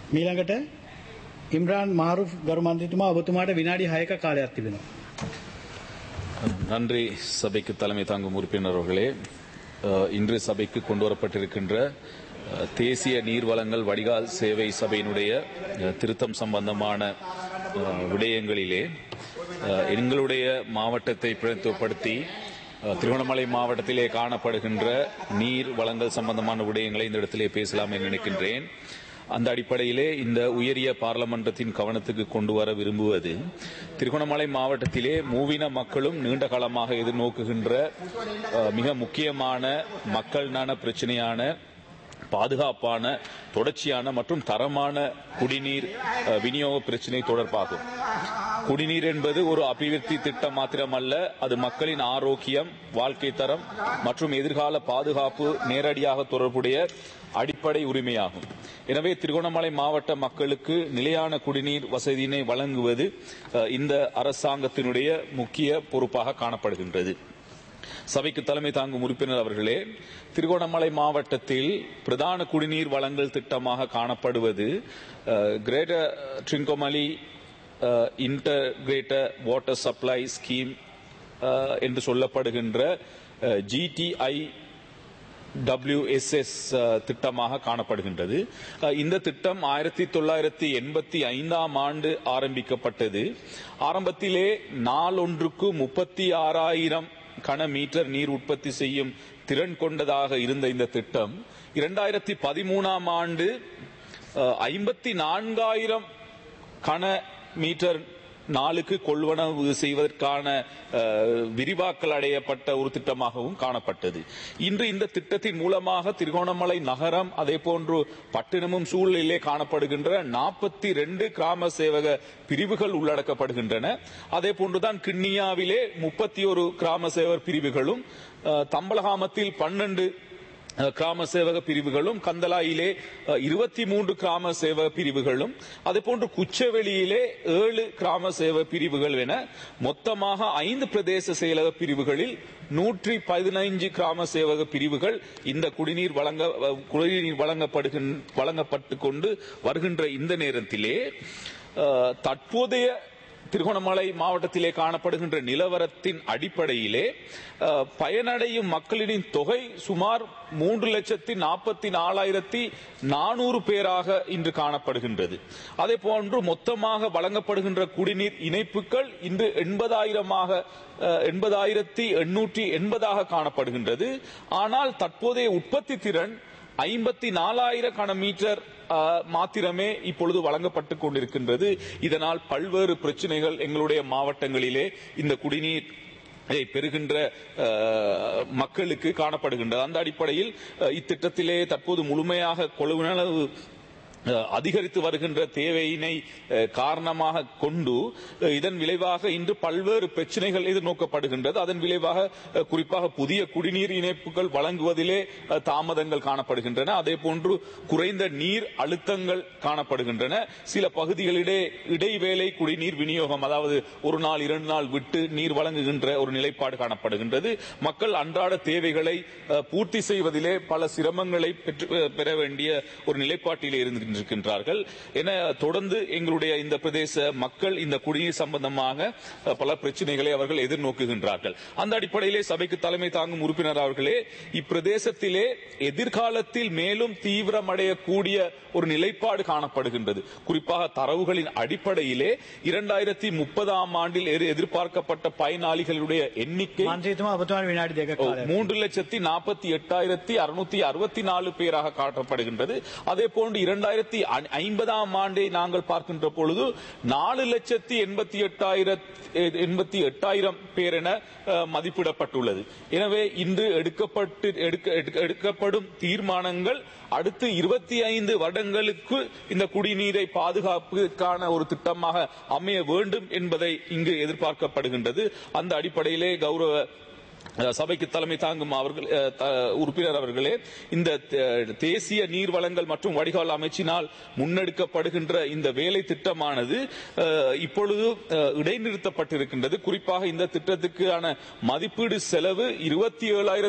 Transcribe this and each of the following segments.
මීළඟට ඉම්රාන් මාරුෆ් ගරු මන්ත්‍රීතුමා ඔබතුමාට විනාඩි 6ක කාලයක් තිබෙනවා. நன்றி சபைக்கு தலைமை தாங்கும் உறுப்பினர் அவர்களே, இன்று சபைக்கு கொண்டு வரப்பட்டிருக்கின்ற தேசிய நீர்வளங்கள் வடிகால் சேவை சபையினுடைய திருத்தம் சம்பந்தமான விடயங்களிலே எங்களுடைய மாவட்டத்தை பிரதிநிதித்துவப்படுத்தி திருவண்ணாமலை மாவட்டத்திலே காணப்படுகின்ற நீர் வளங்கள் சம்பந்தமான விடயங்களை இந்த இடத்திலே பேசலாம் என்று நினைக்கின்றேன். அந்த அடிப்படையிலே இந்த உயரிய பாராளுமன்றத்தின் கவனத்துக்கு கொண்டு வர விரும்புவது, திருகோணமலை மாவட்டத்திலே மூவின மக்களும் நீண்ட காலமாக எதிர்நோக்குகின்ற மிக முக்கியமான மக்கள் நல பிரச்சனையான பாதுகாப்பான தொடர்ச்சியான மற்றும் தரமான குடிநீர் விநியோக பிரச்சினை தொடர்பாகும். குடிநீர் என்பது ஒரு அபிவிருத்தி திட்டம் மாத்திரமல்ல, அது மக்களின் ஆரோக்கியம், வாழ்க்கை தரம் மற்றும் எதிர்கால பாதுகாப்பு நேரடியாக தொடர்புடைய அடிப்படை உரிமையாகும். எனவே திருகோணமலை மாவட்ட மக்களுக்கு நிலையான குடிநீர் வசதியினை வழங்குவது இந்த அரசாங்கத்தினுடைய முக்கிய பொறுப்பாக காணப்படுகின்றது. சபைக்கு தலைமை தாங்கும் உறுப்பினர் அவர்களே, திருகோணமலை மாவட்டத்தில் பிரதான குடிநீர் வழங்கல் திட்டமாக காணப்படுவது greater Trincomalee integrated water supply scheme என்று சொல்லப்படுகின்ற GTIWSS திட்டமாக காணப்படுகின்றது. இந்த திட்டம் 1985 ஆண்டு ஆரம்பிக்கப்பட்டது. ஆரம்பத்திலே நாளொன்றுக்கு 36,000 கன மீட்டர் நீர் உற்பத்தி செய்யும் திறன் கொண்டதாக இருந்த இந்த திட்டம் 2013 ஆண்டு 54,000 கன மீட்டர் நாளுக்கு கொள்வனவு செய்வதற்கான விரிவாக்கல் அடையப்பட்ட ஒரு திட்டமாகவும் காணப்பட்டது. இன்று இந்த திட்டத்தின் மூலமாக திருகோணமலை நகரம் அதே போன்று பட்டினமும் சூழலிலே காணப்படுகின்ற 42 கிராம சேவக பிரிவுகள் உள்ளடக்கப்படுகின்றன. அதே போன்றுதான் கிண்ணியாவிலே 31 கிராம சேவகர் பிரிவுகளும், தம்பலகாமத்தில் 12 கிராம சேவக பிரிவுகளும், கந்தலாயிலே 23 கிராம சேவக பிரிவுகளும், அதேபோன்று குச்சவெளியிலே 7 கிராம சேவக பிரிவுகள் என மொத்தமாக 5 பிரதேச செயலக பிரிவுகளில் 115 கிராம சேவக பிரிவுகள் இந்த குடிநீர் வழங்கப்பட்டு கொண்டு வருகின்ற இந்த நேரத்திலே தற்போதைய திருகோணமலை மாவட்டத்திலே காணப்படுகின்ற நிலவரத்தின் அடிப்படையிலே பயனடையும் மக்களின் தொகை சுமார் 3,44,400 பேராக இன்று காணப்படுகின்றது. அதே போன்று மொத்தமாக வழங்கப்படுகின்ற குடிநீர் இணைப்புகள் இன்று 80,880 காணப்படுகின்றது. ஆனால் தற்போதைய உற்பத்தி திறன் 54,000 கன மீட்டர் மாத்திரமே இப்பொழுது வழங்கப்பட்டுக் கொண்டிருக்கின்றது. இதனால் பல்வேறு பிரச்சனைகள் எங்களுடைய மாவட்டங்களிலே இந்த குடிநீர் பெறுகின்ற மக்களுக்கு காணப்படுகின்றது. அந்த அடிப்படையில் இத்திட்டத்திலே தற்போது முழுமையாக கொள்வனவு அதிகரித்து வருகின்ற தேவையினை காரணமாக கொண்டு இதன் விளைவாக இன்று பல்வேறு பிரச்சனைகள் எதிர்நோக்கப்படுகின்றது. அதன் விளைவாக குறிப்பாக புதிய குடிநீர் இணைப்புகள் வழங்குவதிலே தாமதங்கள் காணப்படுகின்றன. அதே போன்று குறைந்த நீர் அழுத்தங்கள் காணப்படுகின்றன. சில பகுதிகளிலே இடைவேளை குடிநீர் விநியோகம், அதாவது ஒரு நாள் 2 நாள் விட்டு நீர் வழங்குகின்ற ஒரு நிலைப்பாடு காணப்படுகின்றது. மக்கள் அன்றாட தேவைகளை பூர்த்தி செய்வதிலே பல சிரமங்களை பெற வேண்டிய ஒரு நிலைப்பாட்டிலே இருக்கின்றார்கள். என தொடர்ந்து எங்களுடைய இந்த பிரதேச மக்கள் இந்த குடிநீர் சம்பந்தமாக பல பிரச்சனைகளை அவர்கள் எதிர்நோக்குகின்றார்கள். அந்த அடிப்படையிலே சபைக்கு தலைமை தாங்கும் உறுப்பினர் அவர்களே, இப்பிரதேசத்திலே எதிர்காலத்தில் மேலும் தீவிரமடையக்கூடிய ஒரு நிலைப்பாடு காணப்படுகின்றது. குறிப்பாக தரவுகளின் அடிப்படையிலே 2030 ஆண்டில் எதிர்பார்க்கப்பட்ட பயனாளிகளுடைய எண்ணிக்கை 3,48,664 பேராக காட்டப்படுகின்றது. அதே போன்று 2050 ஆண்டை நாங்கள் பார்க்கின்ற பொழுது 4,88,000 பேர் என மதிப்பிடப்பட்டுள்ளது. எனவே இன்று எடுக்கப்படும் தீர்மானங்கள் அடுத்து 25 வருடங்களுக்கு இந்த குடிநீரை பாதுகாப்புக்கான ஒரு திட்டமாக அமைய வேண்டும் என்பதை இங்கு எதிர்பார்க்கப்படுகின்றது. அந்த அடிப்படையிலே கௌரவ சபைக்கு தலைமை தாங்கும் உறுப்பினர் அவர்களே, இந்த தேசிய நீர் வளங்கள் மற்றும் வடிகால் அமைச்சினால் முன்னெடுக்கப்படுகின்ற இந்த வேலை திட்டமானது இப்பொழுது இடைநிறுத்தப்பட்டிருக்கின்றது. குறிப்பாக இந்த திட்டத்துக்கான மதிப்பீடு செலவு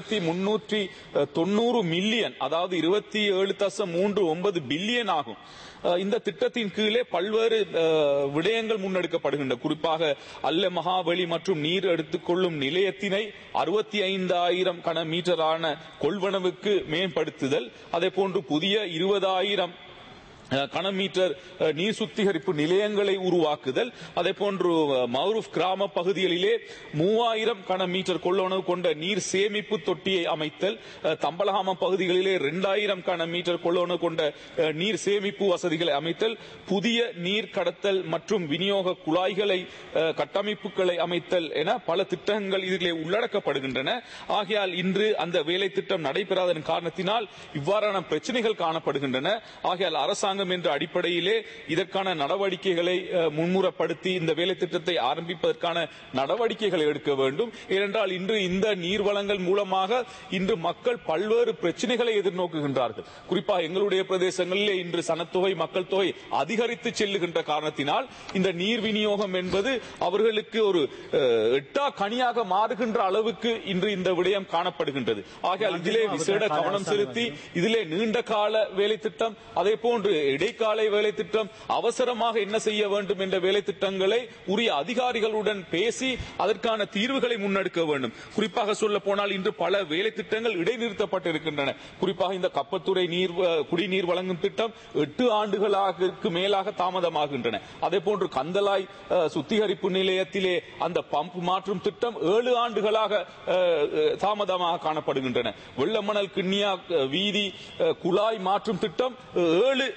27,390 மில்லியன், அதாவது 27.39 பில்லியன் ஆகும். இந்த திட்டத்தின் கீழே பல்வேறு விடயங்கள் முன்னெடுக்கப்படுகின்றன. குறிப்பாக அல்ல மகாவெளி மற்றும் நீர் எடுத்துக்கொள்ளும் நிலையத்தினை 65,000 கன மீட்டரான கொள்வனவுக்கு மேம்படுத்துதல், அதே போன்று புதிய 20,000 கனமீட்டர் நீர் சுத்திகரிப்பு நிலையங்களை உருவாக்குதல், அதே போன்று மௌரூப் கிராம பகுதிகளிலே 3000 கனமீட்டர் கொள்ளளவு கொண்ட நீர் சேமிப்பு தொட்டியை அமைத்தல், தம்பலகாம பகுதிகளிலே 2000 கனமீட்டர் கொள்ளளவு கொண்ட நீர் சேமிப்பு வசதிகளை அமைத்தல், புதிய நீர் கடத்தல் மற்றும் விநியோக குழாய்களை கட்டமைப்புகளை அமைத்தல் என பல திட்டங்கள் இதிலே உள்ளடக்கப்படுகின்றன. ஆகையால் இன்று அந்த வேலை திட்டம் நடைபெறாதன் காரணத்தினால் இவ்வாறான பிரச்சனைகள் காணப்படுகின்றன. ஆகையால் அரசாங்கம் என்ற அடிப்படையிலே இதற்கான நடவடிக்கைகளை முன்முறப்படுத்தி இந்த வேலை திட்டத்தை ஆரம்பிப்பதற்கான நடவடிக்கைகளை எடுக்க வேண்டும். ஏனென்றால் இன்று இந்த நீர் வளங்கள் மூலமாக இன்று மக்கள் பல்வேறு பிரச்சனைகளை எதிர்நோக்குகின்றார்கள். குறிப்பாக எங்களுடைய பிரதேசங்களிலே இன்று சனத்தொகை மக்கள் தொகை அதிகரித்து செல்லுகின்ற காரணத்தினால் இந்த நீர் விநியோகம் என்பது அவர்களுக்கு ஒரு எட்டா கனியாக மாறுகின்ற அளவுக்கு இன்று இந்த விடயம் காணப்படுகின்றது. ஆகையால் இதிலே விசேட கவனம் செலுத்தி இதிலே நீண்ட கால வேலை திட்டம், அதே போன்று இடைக்கால வேலை திட்டம், அவசரமாக என்ன செய்ய வேண்டும் என்ற வேலை திட்டங்களை உரிய அதிகாரிகளுடன் பேசி அதற்கான தீர்வுகளை முன்னெடுக்க வேண்டும். குறிப்பாக சொல்ல போனால் இன்று பல வேலை திட்டங்கள் இடைநிறுத்தப்பட்டிருக்கின்றன. குறிப்பாக இந்த கப்பத்துறை குடிநீர் வழங்கும் திட்டம் 8 ஆண்டுகளுக்கு மேலாக தாமதமாகின்றன. அதே போன்று கந்தலாய் சுத்திகரிப்பு நிலையத்திலே அந்த பம்ப் மாற்றும் திட்டம் 7 ஆண்டுகளாக தாமதமாக காணப்படுகின்றன. வெள்ளமணல் கிண்ணியா வீதி குழாய் மாற்றும் திட்டம் 7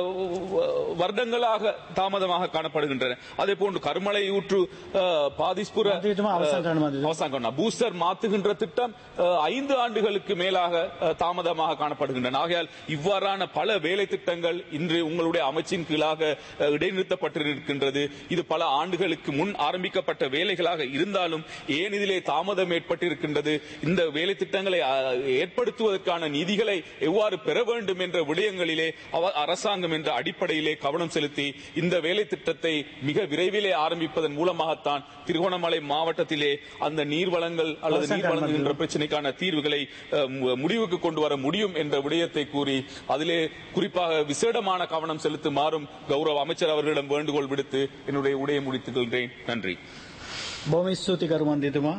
வருடங்களாக தாமதமாக காணப்படுகின்றன. அதே போன்று கருமலை ஊற்று பாதிஸ்புர பூஸ்டர் மாற்றுகின்ற திட்டம் 5 ஆண்டுகளுக்கு மேலாக தாமதமாக காணப்படுகின்றன. ஆகையால் இவ்வாறான பல வேலை திட்டங்கள் இன்று உங்களுடைய அமைச்சின் கீழாக இடைநிறுத்தப்பட்டிருக்கின்றது. இது பல ஆண்டுகளுக்கு முன் ஆரம்பிக்கப்பட்ட வேலைகளாக இருந்தாலும் ஏன் இதிலே தாமதம் ஏற்பட்டிருக்கின்றது, இந்த வேலை திட்டங்களை ஏற்படுத்துவதற்கான நிதிகளை எவ்வாறு பெற வேண்டும் என்ற விடயங்களிலே அரசாங்கம் என்ற அடிப்படையிலே கவனம் செலுத்தி இந்த வேலை திட்டத்தை மிக விரைவிலே ஆரம்பிப்பதன் மூலமாகத்தான் திருகோணமலை மாவட்டத்திலே அந்த நீர் வளங்கள் அல்லது நீர் வழங்குகின்ற பிரச்சனைக்கான தீர்வுகளை முடிவுக்கு கொண்டு வர முடியும் என்ற விடயத்தை கூறி அதிலே குறிப்பாக விசேடமான கவனம் செலுத்துமாறும் கௌரவ அமைச்சர் அவர்களிடம் வேண்டுகோள் விடுத்து என்னுடைய உரையை முடித்துக் கொள்கிறேன். நன்றி.